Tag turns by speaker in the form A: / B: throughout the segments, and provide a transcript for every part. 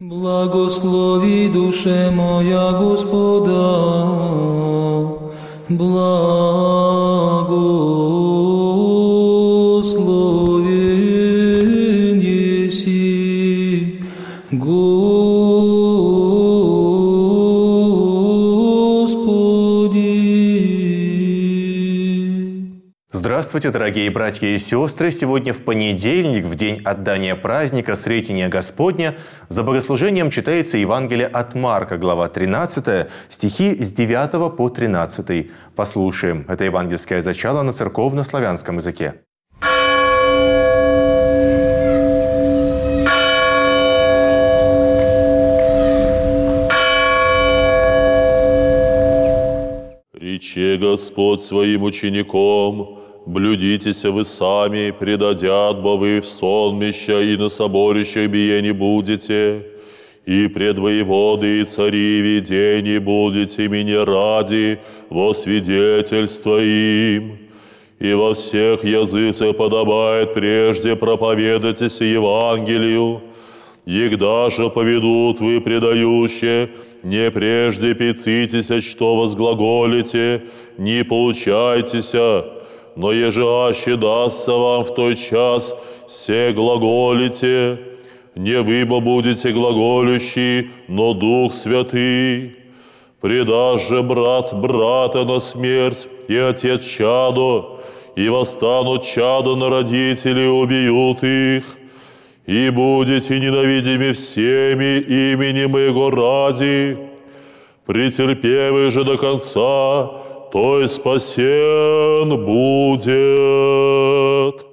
A: Благослови, душе моя, Господа, благословен еси, Господи.
B: Здравствуйте, дорогие братья и сестры! Сегодня в понедельник, в день отдания праздника Сретения Господня, за богослужением читается Евангелие от Марка, глава 13, стихи с 9 по 13. Послушаем это евангельское зачало на церковно-славянском языке.
C: Рече Господь своим учеником: блюдитеся вы сами, предадят бо вы в сонмища и на соборище бие не будете, и пред воеводы и цари видений будете меня ради во свидетельство им. И во всех языцах подобает прежде проповедайтесь Евангелию, егда же поведут вы предающие, не прежде пецитеся, что возглаголите, не получайтеся, но еже аще дастся вам в той час, се глаголите, не вы бо будете глаголющий, но Дух Святый. Предашь же брат брата на смерть, и отец чадо, и восстанут чадо на родителей, убьют их. И будете ненавидимы всеми именем Его ради, претерпевый же до конца, то и спасен будет.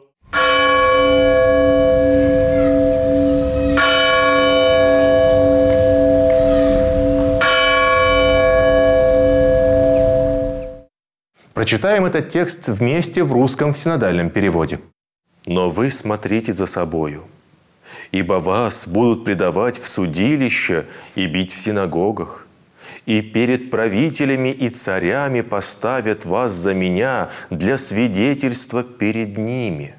B: Прочитаем этот текст вместе в русском синодальном переводе. «Но вы смотрите за собою, ибо вас будут предавать в судилище и бить в синагогах, и перед правителями и царями поставят вас за меня для свидетельства перед ними.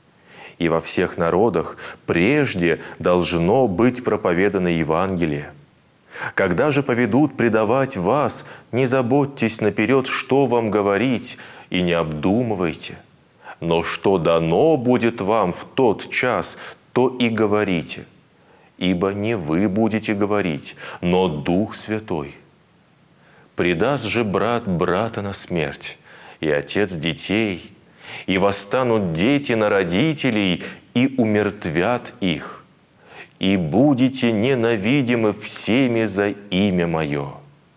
B: И во всех народах прежде должно быть проповедано Евангелие. Когда же поведут предавать вас, не заботьтесь наперед, что вам говорить, и не обдумывайте. Но что дано будет вам в тот час, то и говорите. Ибо не вы будете говорить, но Дух Святой. Предаст же брат брата на смерть, и отец детей, и восстанут дети на родителей, и умертвят их. И будете ненавидимы всеми за имя Мое.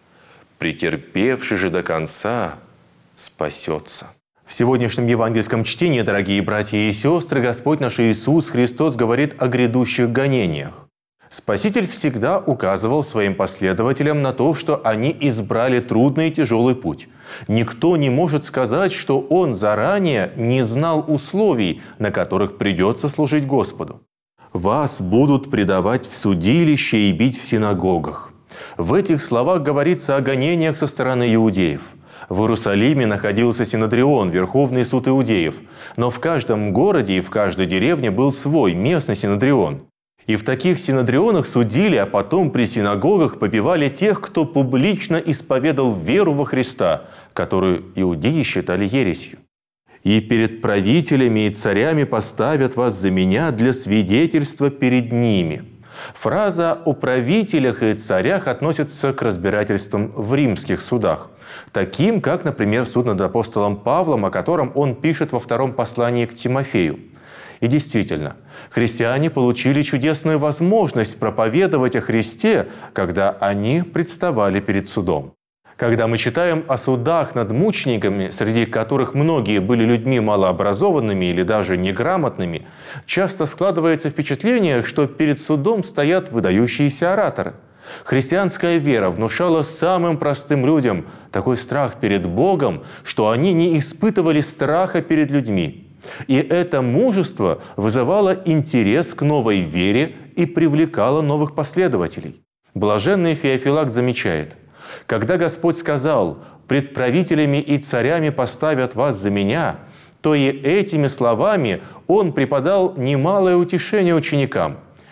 B: Претерпевший же до конца спасется». В сегодняшнем евангельском чтении, дорогие братья и сестры, Господь наш Иисус Христос говорит о грядущих гонениях. Спаситель всегда указывал своим последователям на то, что они избрали трудный и тяжелый путь. Никто не может сказать, что он заранее не знал условий, на которых придется служить Господу. «Вас будут предавать в судилище и бить в синагогах». В этих словах говорится о гонениях со стороны иудеев. В Иерусалиме находился Синодрион, Верховный суд иудеев. Но в каждом городе и в каждой деревне был свой местный Синодрион. И в таких Синодрионах судили, а потом при синагогах побивали тех, кто публично исповедал веру во Христа, которую иудеи считали ересью. «И перед правителями и царями поставят вас за меня для свидетельства перед ними». Фраза о правителях и царях относится к разбирательствам в римских судах, таким как, например, суд над апостолом Павлом, о котором он пишет во втором послании к Тимофею. И действительно, христиане получили чудесную возможность проповедовать о Христе, когда они представали перед судом. Когда мы читаем о судах над мучениками, среди которых многие были людьми малообразованными или даже неграмотными, часто складывается впечатление, что перед судом стоят выдающиеся ораторы. Христианская вера внушала самым простым людям такой страх перед Богом, что они не испытывали страха перед людьми. И это мужество вызывало интерес к новой вере и привлекало новых последователей. Блаженный Феофилак замечает: «Когда Господь сказал: пред правителями и царями поставят вас за меня, то и этими словами Он преподал немалое утешение ученикам.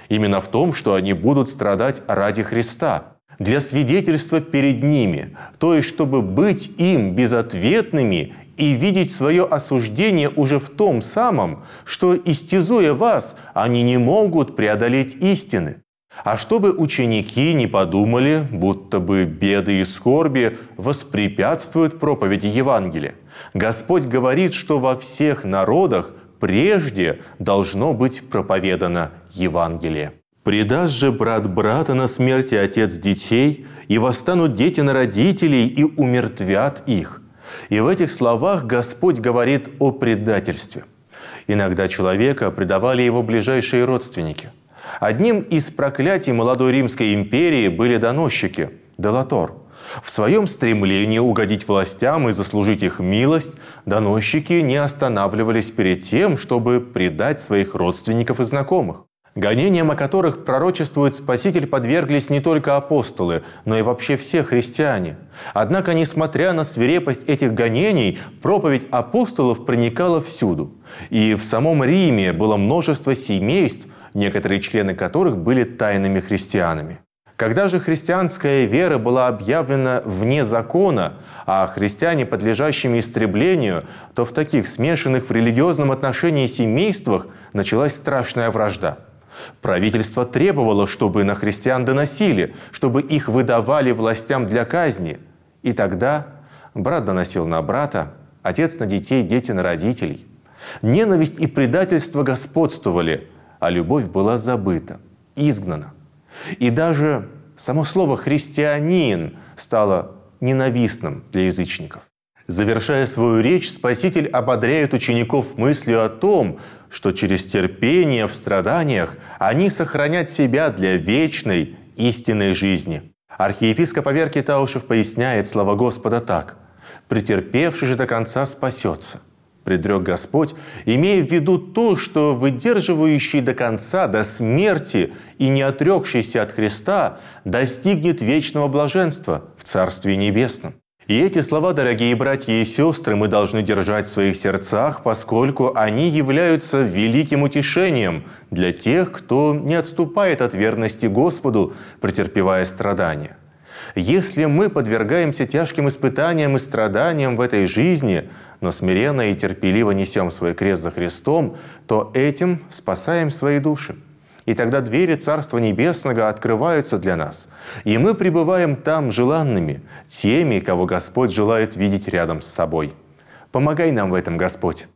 B: Именно в том, что они будут страдать ради Христа, для свидетельства перед ними, то есть чтобы быть им безответными и видеть свое осуждение уже в том самом, что, истязуя вас, они не могут преодолеть истины. А чтобы ученики не подумали, будто бы беды и скорби воспрепятствуют проповеди Евангелия. Господь говорит, что во всех народах прежде должно быть проповедано Евангелие. «Предаст же брат брата на смерть и отец детей, и восстанут дети на родителей, и умертвят их». И в этих словах Господь говорит о предательстве. Иногда человека предавали его ближайшие родственники. Одним из проклятий молодой Римской империи были доносчики – делатор. В своем стремлении угодить властям и заслужить их милость, доносчики не останавливались перед тем, чтобы предать своих родственников и знакомых. Гонениям, о которых пророчествует Спаситель, подверглись не только апостолы, но и вообще все христиане. Однако, несмотря на свирепость этих гонений, проповедь апостолов проникала всюду. И в самом Риме было множество семейств, некоторые члены которых были тайными христианами. Когда же христианская вера была объявлена вне закона, а христиане подлежащими истреблению, то в таких смешанных в религиозном отношении семействах началась страшная вражда. Правительство требовало, чтобы на христиан доносили, чтобы их выдавали властям для казни. И тогда брат доносил на брата, отец на детей, дети на родителей. Ненависть и предательство господствовали, а любовь была забыта, изгнана. И даже само слово «христианин» стало ненавистным для язычников. Завершая свою речь, Спаситель ободряет учеников мыслью о том, что через терпение в страданиях они сохранят себя для вечной истинной жизни. Архиепископ Аверкий Таушев поясняет слова Господа так: «Претерпевший же до конца спасется», предрек Господь, имея в виду то, что выдерживающий до конца, до смерти и не отрекшийся от Христа достигнет вечного блаженства в Царстве Небесном. И эти слова, дорогие братья и сестры, мы должны держать в своих сердцах, поскольку они являются великим утешением для тех, кто не отступает от верности Господу, претерпевая страдания. Если мы подвергаемся тяжким испытаниям и страданиям в этой жизни, но смиренно и терпеливо несем свой крест за Христом, то этим спасаем свои души. И тогда двери Царства Небесного открываются для нас, и мы пребываем там желанными, теми, кого Господь желает видеть рядом с собой. Помогай нам в этом, Господь.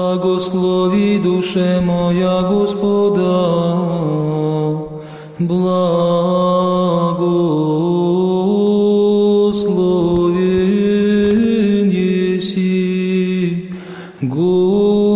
A: Благослови душе моя Господа, благословен еси, Господи.